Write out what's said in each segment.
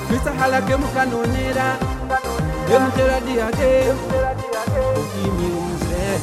Mr. Halake mukanonera Emutera diage Imiuze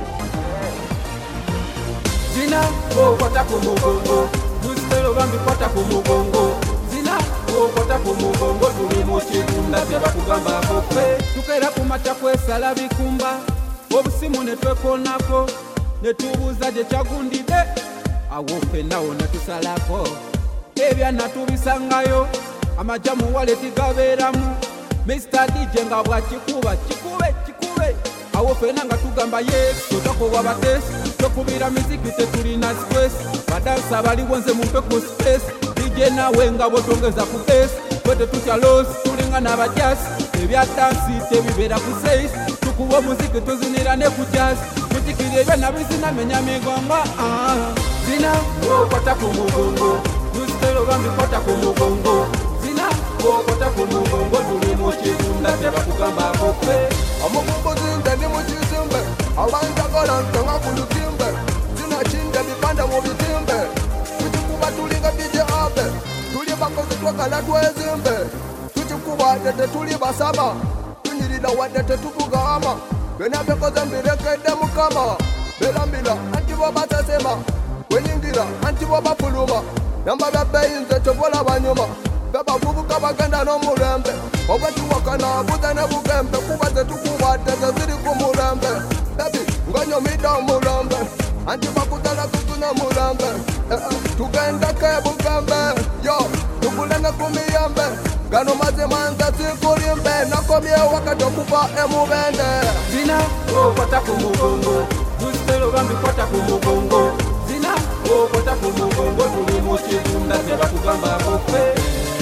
Zina kwata kumugongo Nustelo bambi kwata kumugongo Zina kwata kumugongo Tuli muchirunda teba kugamba kope Tukera kumata kwesala bikumba Obusimu netwekonako Netubuza je chagundide Awope nawo netusalako Ebya natubisangayo Amajamu wale tigaberamu Mr. DJ nga bwakikuba kikube Awope nanga tugamba yes Totako wabatesi Tokubira miziki tetulina stress Badansa bali wonze mumpe ku space DJ nawe nga botongeza ku bass Kwete tutya loss tulinga n'abajazz Ebya dansi tebibera ku seis Tukuwa muziki tuzinira ne ku jazz Tutikire ebya nabizina menya migongo Zina kwata ku mugongo Nustelo bambi kwata ku mugongo Zina kwata ku mugongo Tuli muchirunda teba kugamba kope Amukumbo zinda ni muchizimbe Awanjagala ntanga kulutimbe Zina chinda bipanda mu bitimbe Tuchikuba tulinga DJ abe Tuli bakozi twakala twezimbe Tuchikuba dete tuli basaba Tunyirila wadete tubugama Bena bekoze mbirekede mukama Belambila antibo batasema Wenyingira antibo bapuluma Namba bebeyinze tobola banyuma Beba bubuka bagenda no mulembe Obwetu wakana buze ne bugembe Kubaze tukuba teze ziri kumulembe Baby ngonyo mida mulembe Antiba kutala tutuna mulembe Tugenda ke bugembe Yo tukulenge kumiyembe Gano mazima nza sikulimbe Nakomye wakati okupa emubende Zina kwata kumugongo Nustelo bambi kwata kumugongo Zina kwata kumugongo Tuli muchirunda teba kugamba kope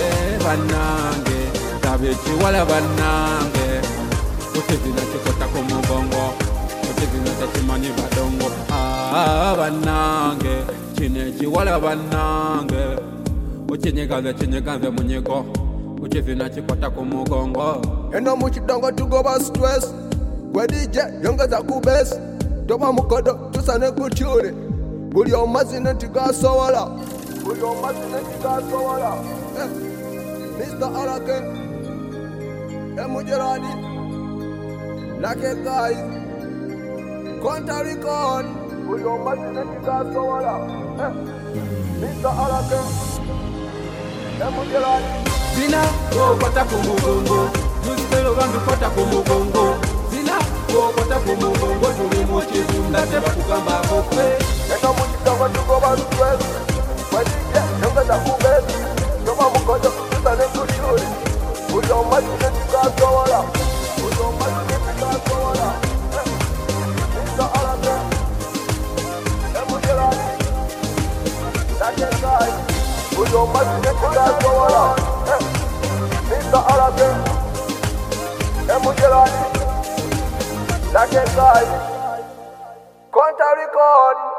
Banange Tabechi wala banange Utezina chikota kumugongo Utezina tachimani badongo Banange Chinechi wala banange Uchinyeganze munyeko Uchezina chikota kumugongo Eno muchidongo tugoba stress Gwe DJ yongeza kubesi Toba mukodo tusane kuchuri Buli omazine tigasowola Mr. Halake Emujerani Lake guys Konta record Buli omazine tigasowola Mr. Halake Emujerani Zina kwata kumugongo Nustelo bambi kwata kumugongo Zina kwata kumugongo Tuli muchirunda teba kugamba kope Eno muchidongo tugoba stress Wedije yongeza kubesi Toba mukodo tusane kuchuri Buli omazine tigasowola Mr. Halake Emujerani Lake guys Buli omazine tigasowola Mr. Halake Emujerani Lake guys Konta record